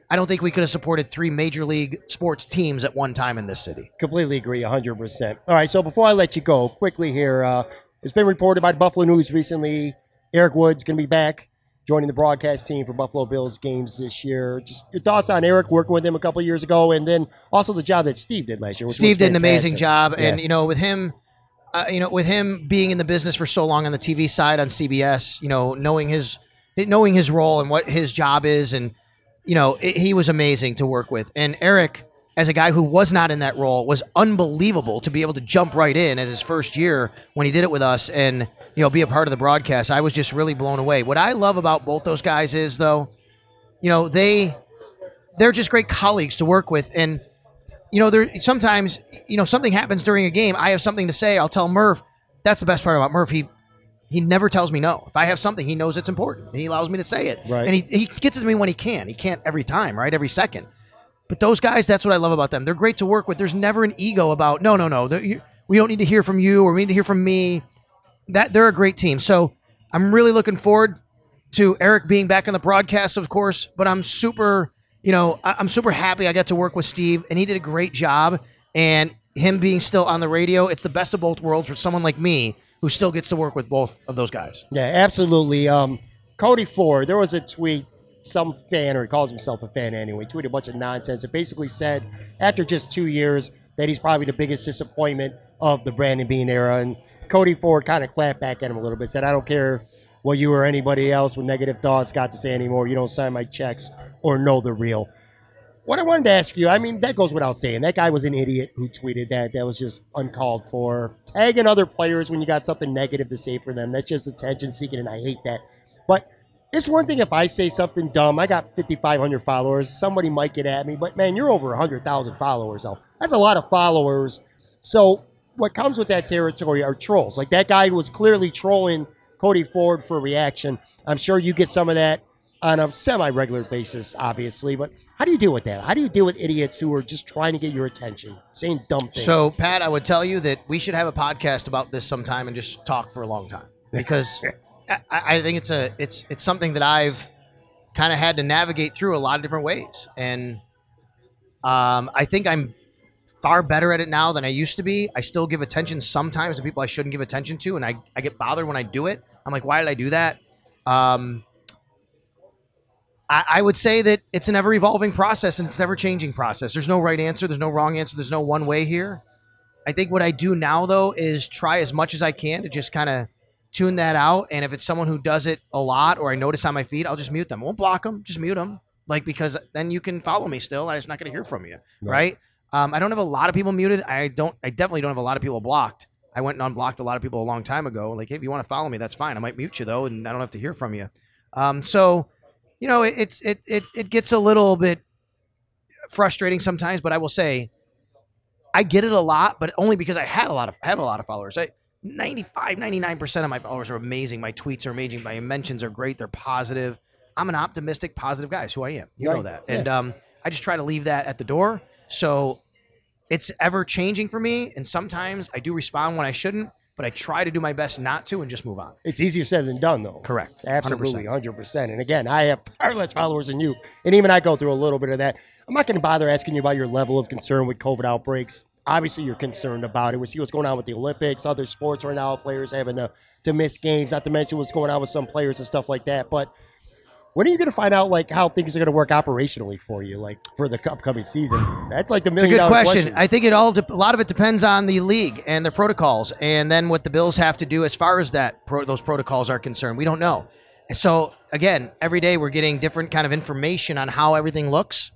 I don't think we could have supported three major league sports teams at one time in this city. Completely agree, one hundred percent. All right, so before I let you go, quickly here, uh, it's been reported by Buffalo News recently, Eric Wood's going to be back, joining the broadcast team for Buffalo Bills games this year. Just your thoughts on Eric, working with him a couple years ago, and then also the job that Steve did last year. Which Steve was did an fantastic. amazing job, Yeah. and you know, with him, uh, you know, with him being in the business for so long on the T V side on C B S, you know, knowing his knowing his role and what his job is, and you know, it, he was amazing to work with. And Eric, as a guy who was not in that role, was unbelievable to be able to jump right in as his first year when he did it with us and, you know, be a part of the broadcast. I was just really blown away. What I love about both those guys is, though, you know, they, they're just great colleagues to work with. And, you know, there sometimes, you know, something happens during a game. I have something to say. I'll tell Murph. That's the best part about Murph. He He never tells me no. If I have something, he knows it's important. And he allows me to say it. Right. And he, he gets it to me when he can. He can't every time, right? Every second. But those guys, that's what I love about them. They're great to work with. There's never an ego about, no, no, no. You, we don't need to hear from you or we need to hear from me. That They're a great team. So I'm really looking forward to Eric being back on the broadcast, of course. But I'm super, you know, I, I'm super happy I got to work with Steve. And he did a great job. And him being still on the radio, it's the best of both worlds for someone like me who still gets to work with both of those guys. Yeah, absolutely. Um, Cody Ford, there was a tweet, some fan, or he calls himself a fan anyway, tweeted a bunch of nonsense. It basically said, after just two years, that he's probably the biggest disappointment of the Brandon Beane era. And Cody Ford kind of clapped back at him a little bit, said, I don't care what you or anybody else with negative thoughts got to say anymore. You don't sign my checks or know the real. What I wanted to ask you, I mean, that goes without saying. That guy was an idiot who tweeted that. That was just uncalled for. Tagging other players when you got something negative to say for them, that's just attention seeking, and I hate that. But it's one thing if I say something dumb. I got fifty-five hundred followers. Somebody might get at me, but man, you're over one hundred thousand followers. So that's a lot of followers. So what comes with that territory are trolls. Like that guy was clearly trolling Cody Ford for a reaction. I'm sure you get some of that on a semi-regular basis, obviously, but how do you deal with that? How do you deal with idiots who are just trying to get your attention, saying dumb things? So, Pat, I would tell you that we should have a podcast about this sometime and just talk for a long time because I, I think it's a it's it's something that I've kind of had to navigate through a lot of different ways, and um, I think I'm far better at it now than I used to be. I still give attention sometimes to people I shouldn't give attention to, and I, I get bothered when I do it. I'm like, why did I do that? Um, I, I would say that it's an ever-evolving process and it's an ever-changing process. There's no right answer. There's no wrong answer. There's no one way here. I think what I do now, though, is try as much as I can to just kind of tune that out. And if it's someone who does it a lot or I notice on my feed, I'll just mute them. I won't block them. Just mute them. Like, because then you can follow me still. I'm just not going to hear from you. Right. Right? Um, I don't have a lot of people muted. I don't. I definitely don't have a lot of people blocked. I went and unblocked a lot of people a long time ago. Like, hey, if you want to follow me, that's fine. I might mute you, though, and I don't have to hear from you. Um, so... You know, it, it's it it it gets a little bit frustrating sometimes, but I will say I get it a lot, but only because I had a lot of have a lot of followers. I ninety-five, ninety-nine percent of my followers are amazing. My tweets are amazing. My mentions are great. They're positive. I'm an optimistic, positive guy. It's who I am. You Right. know that. Yeah. And um, I just try to leave that at the door. So it's ever changing for me, and sometimes I do respond when I shouldn't. But I try to do my best not to and just move on. It's easier said than done, though. Correct. Absolutely, one hundred percent. And again, I have far less followers than you. And even I go through a little bit of that. I'm not going to bother asking you about your level of concern with COVID outbreaks. Obviously, you're concerned about it. We see what's going on with the Olympics, other sports right now, players having to, to miss games, not to mention what's going on with some players and stuff like that. But when are you going to find out like how things are going to work operationally for you, like for the upcoming season? That's like the It's a million good dollar question. question. I think it all de- a lot of it depends on the league and their protocols, and then what the Bills have to do as far as that pro- those protocols are concerned. We don't know. So again, every day we're getting different kind of information on how everything looks.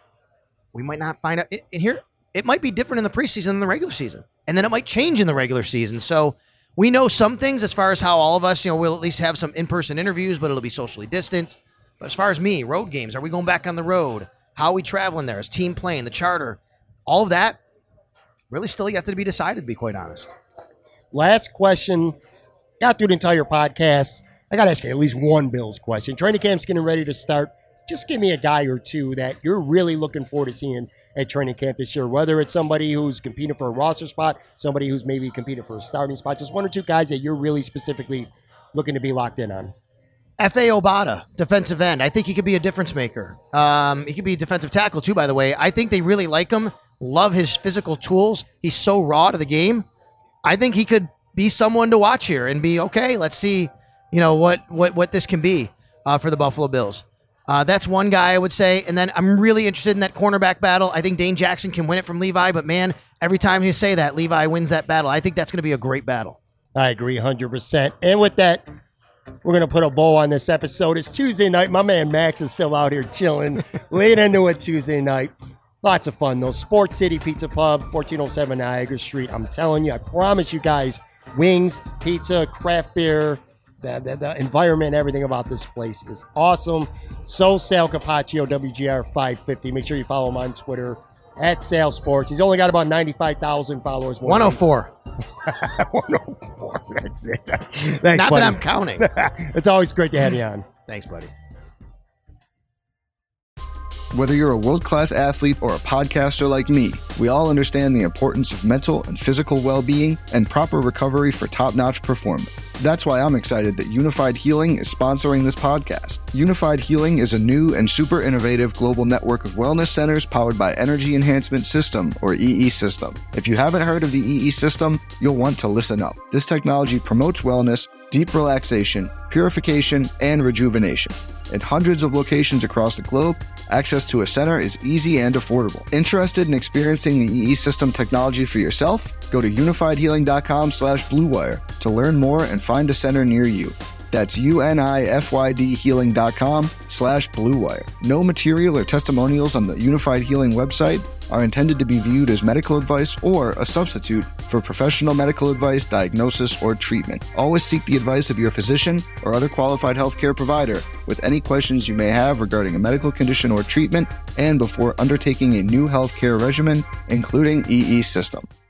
We might not find out. And here, it might be different in the preseason than the regular season, and then it might change in the regular season. So we know some things as far as how all of us, you know, we'll at least have some in-person interviews, but it'll be socially distanced. But as far as me, road games, are we going back on the road? How are we traveling there? Is team playing, the charter? All of that really still yet to be decided, to be quite honest. Last question. Got through the entire podcast. I got to ask you at least one Bills question. Training camp's getting ready to start. Just give me a guy or two that you're really looking forward to seeing at training camp this year, whether it's somebody who's competing for a roster spot, somebody who's maybe competing for a starting spot, just one or two guys that you're really specifically looking to be locked in on. F A Obata, defensive end. I think he could be a difference maker. Um, he could be a defensive tackle too, by the way. I think they really like him, love his physical tools. He's so raw to the game. I think he could be someone to watch here and be, okay, let's see, you know, what what what this can be uh, for the Buffalo Bills. Uh, that's one guy I would say. And then I'm really interested in that cornerback battle. I think Dane Jackson can win it from Levi, but man, every time you say that, Levi wins that battle. I think that's going to be a great battle. I agree one hundred percent. And with that, we're going to put a bow on this episode. It's Tuesday night. My man Max is still out here chilling late into a Tuesday night. Lots of fun, though. Sports City Pizza Pub, fourteen oh seven Niagara Street. I'm telling you, I promise you guys, wings, pizza, craft beer, the, the, the environment, everything about this place is awesome. So, Sal Capaccio, W G R five fifty. Make sure you follow him on Twitter, at Sal Sports. He's only got about ninety-five thousand followers. one oh four. one oh four. That's it. Thanks, Not buddy. that I'm counting. It's always great to have you on. Thanks, buddy. Whether you're a world-class athlete or a podcaster like me, we all understand the importance of mental and physical well-being and proper recovery for top-notch performance. That's why I'm excited that Unified Healing is sponsoring this podcast. Unified Healing is a new and super innovative global network of wellness centers powered by Energy Enhancement System, or E E System. If you haven't heard of the E E System, you'll want to listen up. This technology promotes wellness, deep relaxation, purification, and rejuvenation. At hundreds of locations across the globe, access to a center is easy and affordable. Interested in experiencing the E E System technology for yourself? Go to unified healing dot com slash blue wire to learn more and find a center near you. That's unified healing dot com slash blue wire. No material or testimonials on the Unified Healing website are intended to be viewed as medical advice or a substitute for professional medical advice, diagnosis, or treatment. Always seek the advice of your physician or other qualified healthcare provider with any questions you may have regarding a medical condition or treatment and before undertaking a new healthcare regimen, including E E System.